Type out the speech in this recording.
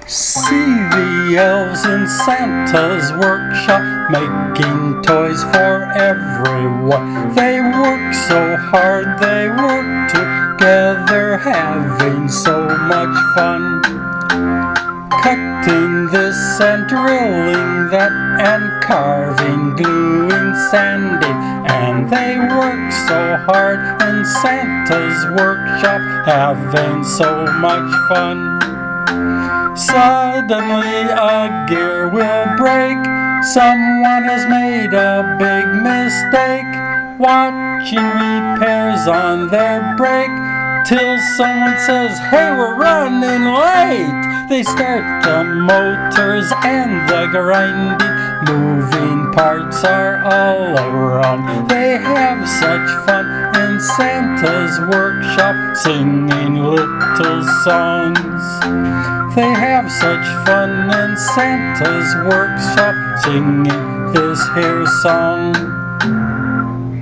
See the elves in Santa's workshop making toys for everyone. They work so hard, they work together, having so much fun. Cutting this and drilling that and carving, gluing, sanding, and they work so hard in Santa's workshop, having so much fun. Suddenly a gear will break. Someone has made a big mistake, watching repairs on their break, till someone says, "Hey, we're running late." They start the motors and the grinding, moving parts are all around. They have such fun in Santa's workshop, singing little songs. They have such fun in Santa's workshop, singing this here song.